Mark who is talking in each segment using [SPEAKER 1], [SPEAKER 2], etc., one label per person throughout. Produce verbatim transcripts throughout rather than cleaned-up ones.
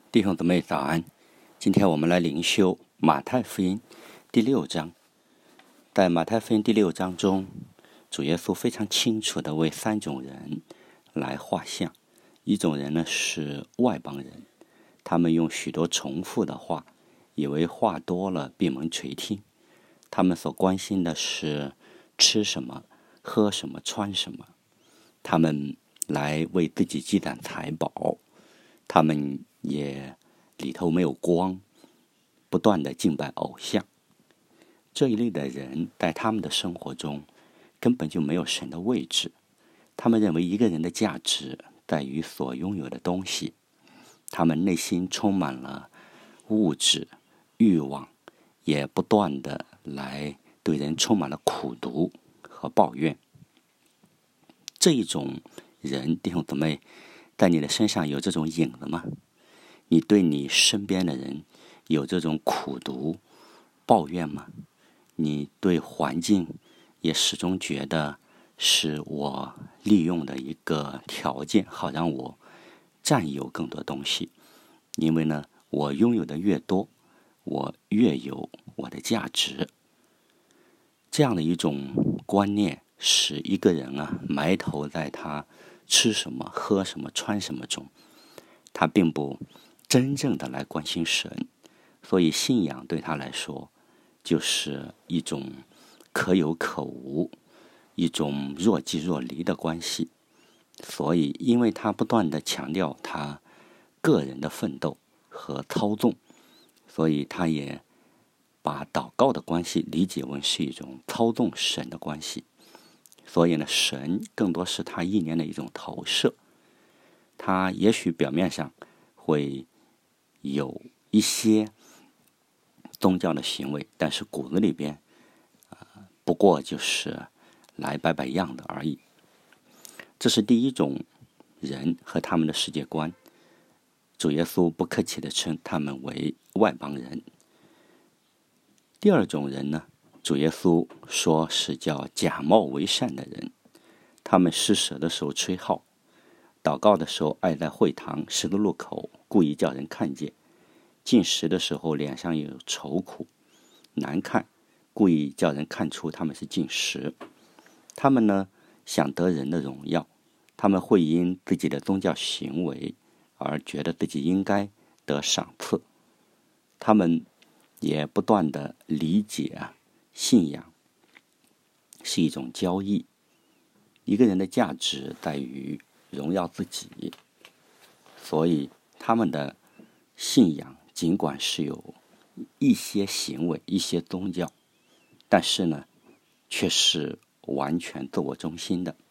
[SPEAKER 1] 弟兄姊妹早安，今天我们来灵修马太福音第六章。在马太福音第六章中，主耶稣非常清楚地为三种人来画像。一种人呢是外邦人，他们用许多重复的话，以为话多了闭门垂听。他们所关心的是吃什么、喝什么、穿什么。他们来为自己积攒财宝，他们也里头没有光，不断的敬拜偶像。这一类的人在他们的生活中根本就没有神的位置。他们认为一个人的价值在于所拥有的东西，他们内心充满了物质欲望，也不断的来对人充满了苦毒和抱怨。这一种人，弟兄姊妹，在你的身上有这种影子吗？你对你身边的人有这种苦毒抱怨吗？你对环境也始终觉得是我利用的一个条件，好让我占有更多东西。因为呢，我拥有的越多，我越有我的价值。这样的一种观念使一个人啊埋头在他吃什么、喝什么、穿什么中，他并不真正的来关心神。所以信仰对他来说就是一种可有可无，一种若即若离的关系。所以因为他不断的强调他个人的奋斗和操纵，所以他也把祷告的关系理解为是一种操纵神的关系。所以呢，神更多是他意念的一种投射。他也许表面上会有一些宗教的行为，但是骨子里边、呃、不过就是来摆摆样的而已。这是第一种人和他们的世界观。主耶稣不客气地称他们为外邦人。第二种人呢，主耶稣说是叫假冒为善的人。他们施舍的时候吹号，祷告的时候爱在会堂、十字路口故意叫人看见，进食的时候脸上有愁苦难看，故意叫人看出他们是进食。他们呢想得人的荣耀，他们会因自己的宗教行为而觉得自己应该得赏赐。他们也不断的理解啊，信仰是一种交易。一个人的价值在于荣耀自己，所以他们的信仰尽管是有一些行为、一些宗教，但是呢，却是完全自我中心的。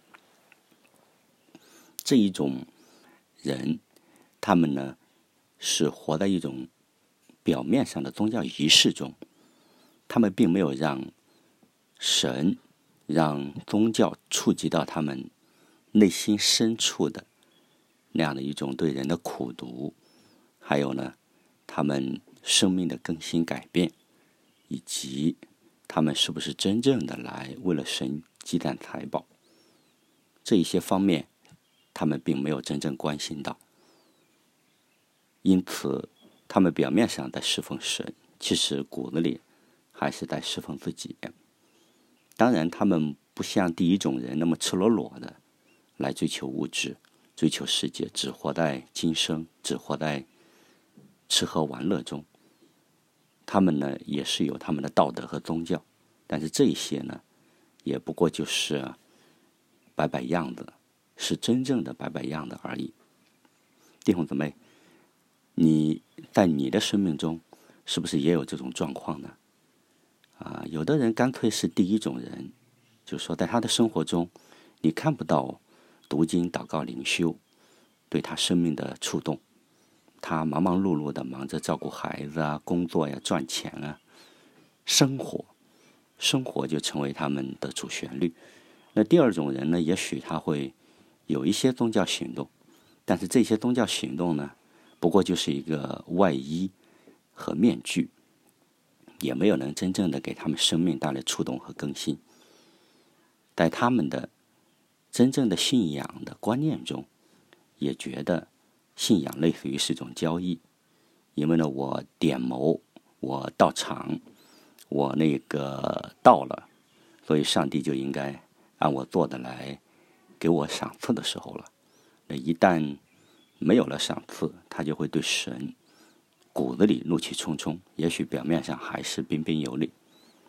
[SPEAKER 1] 这一种人，他们呢是活在一种表面上的宗教仪式中，他们并没有让神、让宗教触及到他们内心深处的那样的一种对人的苦毒，还有呢，他们生命的更新改变，以及他们是不是真正的来为了神积攒财宝，这一些方面他们并没有真正关心到。因此他们表面上在侍奉神，其实骨子里还是在侍奉自己。当然他们不像第一种人那么赤裸裸的来追求物质、追求世界，只活在今生，只活在吃喝玩乐中。他们呢也是有他们的道德和宗教，但是这一些呢也不过就是摆摆样子，是真正的摆摆样子而已。弟兄姊妹，你在你的生命中是不是也有这种状况呢？啊，有的人干脆是第一种人，就是说在他的生活中你看不到读经、祷告、灵修对他生命的触动。他忙忙碌碌的忙着照顾孩子啊、工作呀、赚钱啊，生活生活就成为他们的主旋律。那第二种人呢，也许他会有一些宗教行动，但是这些宗教行动呢不过就是一个外衣和面具，也没有能真正的给他们生命带来触动和更新。在他们的真正的信仰的观念中，也觉得信仰类似于是一种交易。 因为呢，我点谋，我到场，我那个到了，所以上帝就应该按我做的来给我赏赐的时候了。那一旦没有了赏赐，他就会对神骨子里怒气冲冲，也许表面上还是彬彬有礼。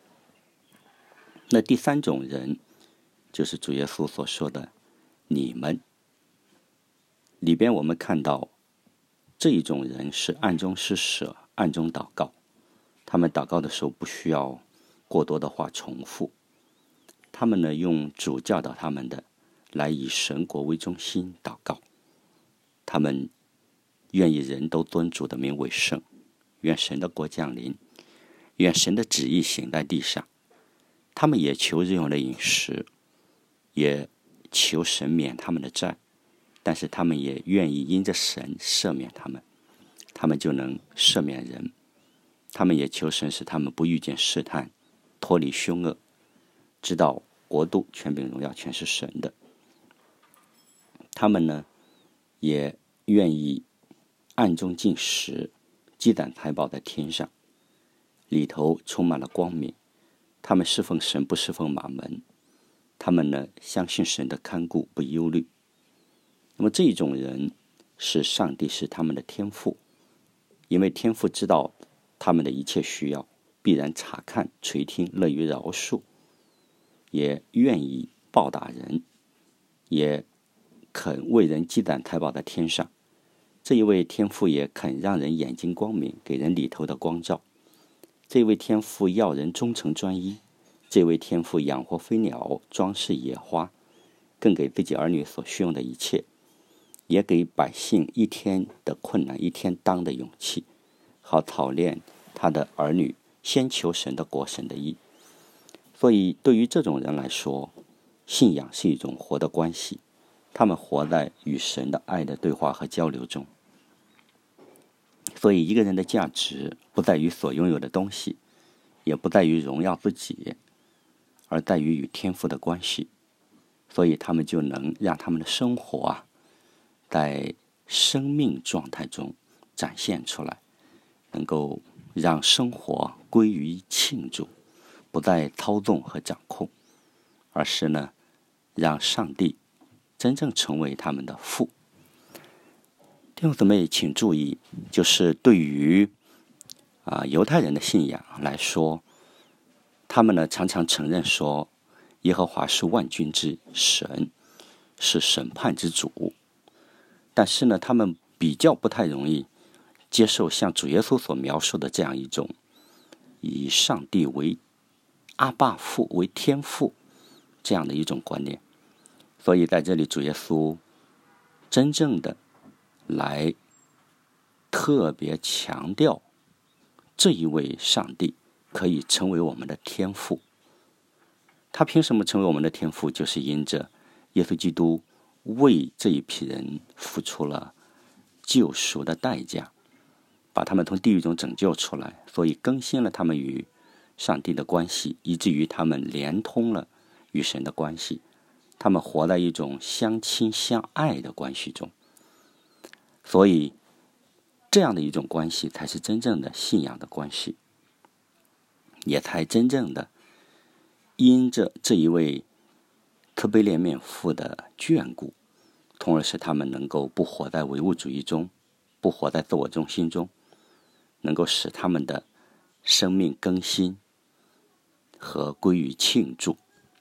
[SPEAKER 1] 那第三种人，就是主耶稣所说的你们。里边我们看到这一种人是暗中施舍，暗中祷告。他们祷告的时候不需要过多的话重复，他们呢用主教导他们的来以神国为中心祷告。他们愿意人都尊主的名为圣，愿神的国降临，愿神的旨意行在地上。他们也求日用的饮食，也求神免他们的债，但是他们也愿意因着神赦免他们，他们就能赦免人。他们也求神使他们不遇见试探，脱离凶恶，知道国度、权柄、荣耀全是神的。他们呢也愿意暗中进食，积攒财宝在天上，里头充满了光明。他们侍奉神，不侍奉马门。他们呢相信神的看顾，不忧虑。那么这一种人是上帝是他们的天父，因为天父知道他们的一切需要，必然察看垂听，乐于饶恕，也愿意报答人，也肯为人积攒财宝在天上。这一位天父也肯让人眼睛光明，给人里头的光照。这位天父要人忠诚专一，这位天父养活飞鸟，装饰野花，更给自己儿女所需用的一切，也给百姓一天的困难一天当的勇气，好操练他的儿女先求神的国，神的义。所以对于这种人来说，信仰是一种活的关系，他们活在与神的爱的对话和交流中。所以一个人的价值不在于所拥有的东西，也不在于荣耀自己，而在于与天父的关系。所以他们就能让他们的生活啊，在生命状态中展现出来，能够让生活归于庆祝，不再操纵和掌控，而是呢，让上帝真正成为他们的父。弟兄姊妹请注意，就是对于啊犹太人的信仰来说，他们呢常常承认说耶和华是万军之神，是审判之主，但是呢他们比较不太容易接受像主耶稣所描述的这样一种以上帝为阿爸父，为天父这样的一种观念。所以在这里主耶稣真正的来特别强调这一位上帝可以成为我们的天父。他凭什么成为我们的天父？就是因着耶稣基督为这一批人付出了救赎的代价，把他们从地狱中拯救出来，所以更新了他们与上帝的关系，以至于他们连通了与神的关系，他们活在一种相亲相爱的关系中。所以这样的一种关系才是真正的信仰的关系，也才真正的因着这一位慈悲怜悯父的眷顾，从而使他们能够不活在唯物主义中，不活在自我中心中，能够使他们的生命更新和归于庆祝。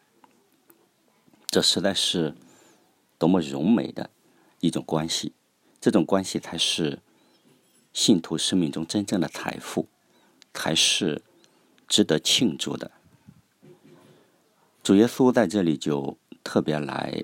[SPEAKER 1] 这实在是多么荣美的一种关系，这种关系才是信徒生命中真正的财富，才是值得庆祝的。主耶稣在这里就特别来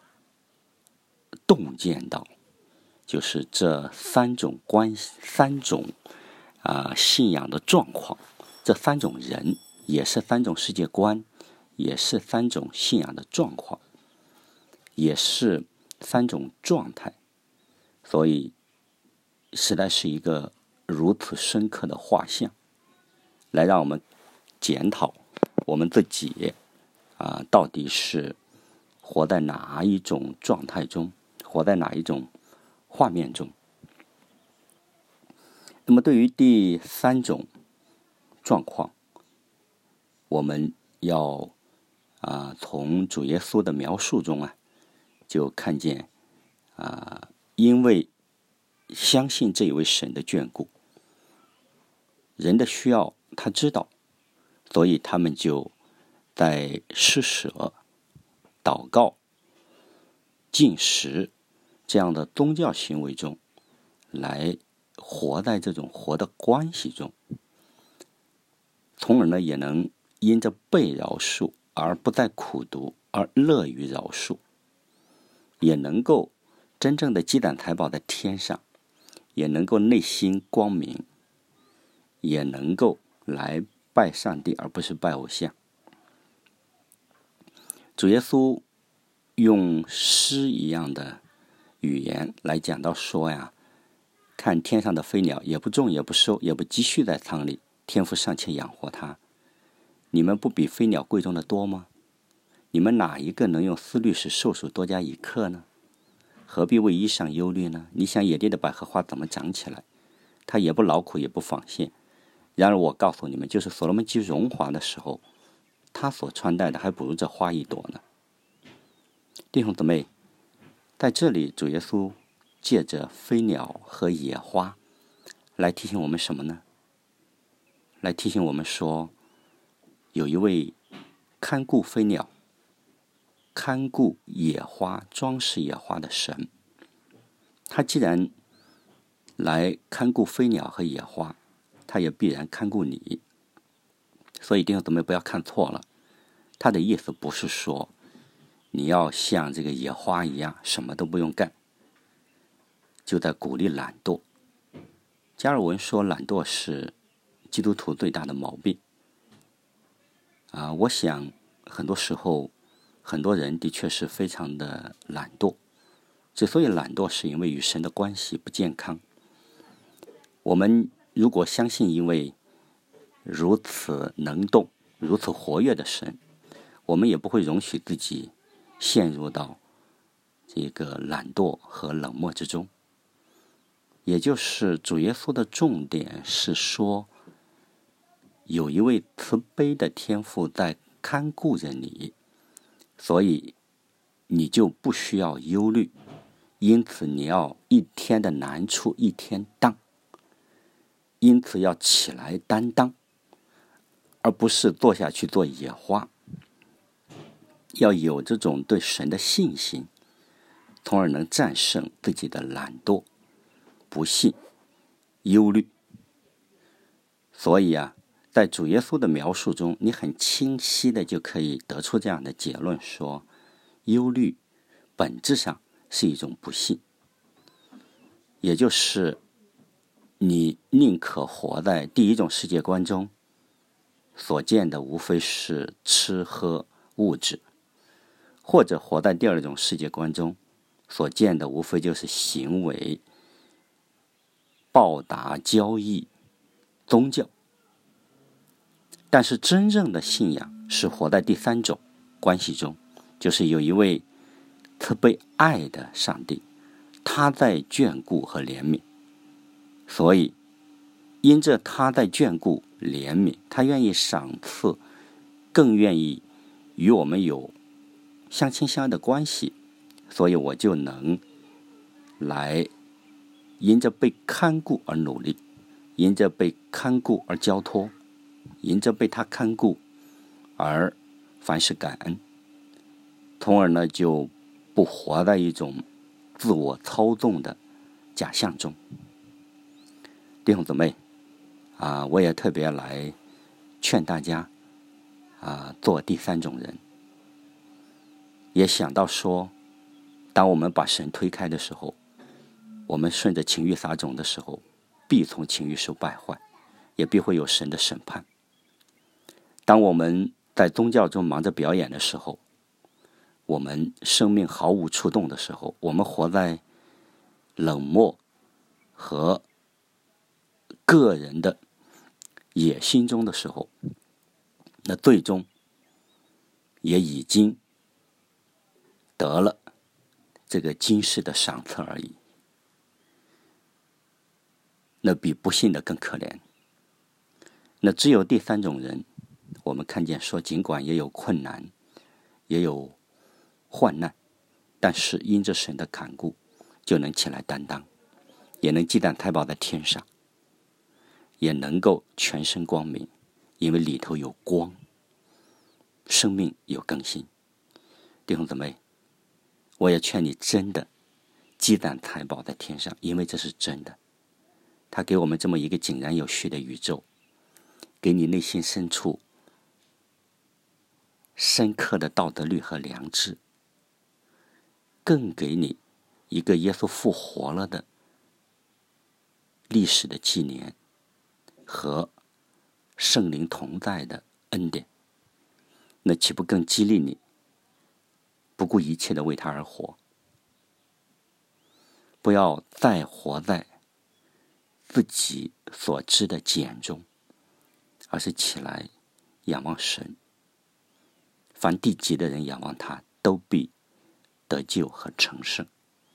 [SPEAKER 1] 洞见到，就是这三种关系，三种啊、呃、信仰的状况，这三种人也是三种世界观，也是三种信仰的状况，也是三种状态。所以实在是一个如此深刻的画像，来让我们检讨我们自己啊、呃，到底是活在哪一种状态中，活在哪一种画面中。 那么对于第三种状况，我们要啊、呃、从主耶稣的描述中啊，就看见啊、呃，因为相信这一位神的眷顾，人的需要他知道，所以他们就在施舍、祷告、进食这样的宗教行为中，来活在这种活的关系中，从而呢也能因着被饶恕而不再苦读，而乐于饶恕，也能够真正的积攒财宝在天上，也能够内心光明，也能够来拜上帝而不是拜偶像。主耶稣用诗一样的语言来讲到说呀，看天上的飞鸟，也不种也不收也不积蓄在仓里，天父尚且养活它，你们不比飞鸟贵重的多吗？你们哪一个能用思虑使寿数多加一刻呢？何必为衣裳忧虑呢？你想野地的百合花怎么长起来？它也不劳苦也不纺线。然而我告诉你们，就是所罗门极荣华的时候，他所穿戴的还不如这花一朵呢。弟兄姊妹，在这里主耶稣借着飞鸟和野花来提醒我们什么呢？来提醒我们说，有一位看顾飞鸟、看顾野花、装饰野花的神，他既然来看顾飞鸟和野花，他也必然看顾你。所以弟兄姊妹不要看错了，他的意思不是说你要像这个野花一样什么都不用干，就在鼓励懒惰。加尔文说懒惰是基督徒最大的毛病啊，我想很多时候很多人的确是非常的懒惰，之所以懒惰是因为与神的关系不健康。我们如果相信一位如此能动、如此活跃的神，我们也不会容许自己陷入到这个懒惰和冷漠之中。也就是主耶稣的重点是说，有一位慈悲的天父在看顾着你，所以你就不需要忧虑，因此你要一天的难处一天当，因此要起来担当，而不是坐下去做野花。要有这种对神的信心，从而能战胜自己的懒惰、不信、忧虑。所以啊，在主耶稣的描述中，你很清晰的就可以得出这样的结论，说忧虑本质上是一种不信，也就是你宁可活在第一种世界观中，所见的无非是吃喝物质，或者活在第二种世界观中，所见的无非就是行为、报答、交易、宗教。但是真正的信仰是活在第三种关系中，就是有一位慈悲爱的上帝，他在眷顾和怜悯，所以因着他在眷顾怜悯，他愿意赏赐，更愿意与我们有相亲相爱的关系，所以我就能来因着被看顾而努力，因着被看顾而交托，因着被他看顾而凡事感恩，从而呢就不活在一种自我操纵的假象中。弟兄姊妹啊，我也特别来劝大家啊，做第三种人。也想到说，当我们把神推开的时候，我们顺着情欲撒种的时候，必从情欲受败坏，也必会有神的审判。当我们在宗教中忙着表演的时候，我们生命毫无触动的时候，我们活在冷漠和个人的野心中的时候，那最终也已经得了这个今世的赏赐而已。 那比不信的更可怜。那只有第三种人，我们看见说，尽管也有困难，也有患难，但是因着神的看顾，就能起来担当，也能鸡蛋太保在天上，也能够全身光明，因为里头有光，生命有更新。弟兄姊妹，我也劝你真的鸡蛋太保在天上，因为这是真的。他给我们这么一个井然有序的宇宙，给你内心深处深刻的道德律和良知，更给你一个耶稣复活了的历史的纪念和圣灵同在的恩典，那岂不更激励你不顾一切的为他而活？不要再活在自己所知的茧中，而是起来仰望神。凡地极的人仰望他，都必得救和成圣。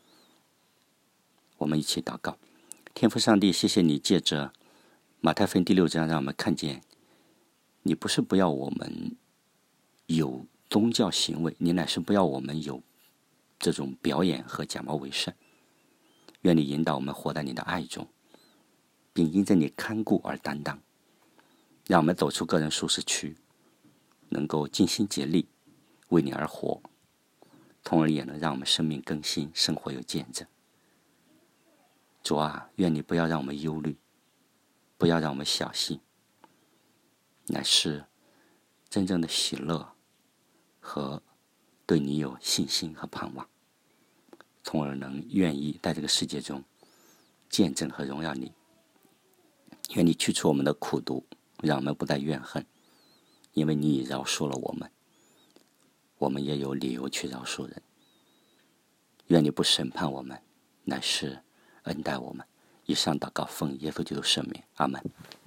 [SPEAKER 1] 我们一起祷告。天父上帝，谢谢你借着马太福音第六章，让我们看见你不是不要我们有宗教行为，你乃是不要我们有这种表演和假冒为善。愿你引导我们活在你的爱中，并因着你看顾而担当，让我们走出个人舒适区，能够尽心竭力为你而活，从而也能让我们生命更新，生活有见证。主啊，愿你不要让我们忧虑，不要让我们小心，乃是真正的喜乐和对你有信心和盼望，从而能愿意在这个世界中见证和荣耀你。愿你去除我们的苦毒，让我们不再怨恨，因为你已饶恕了我们，我们也有理由去饶恕人。愿你不审判我们，乃是恩待我们。以上祷告奉耶稣基督圣名，阿们。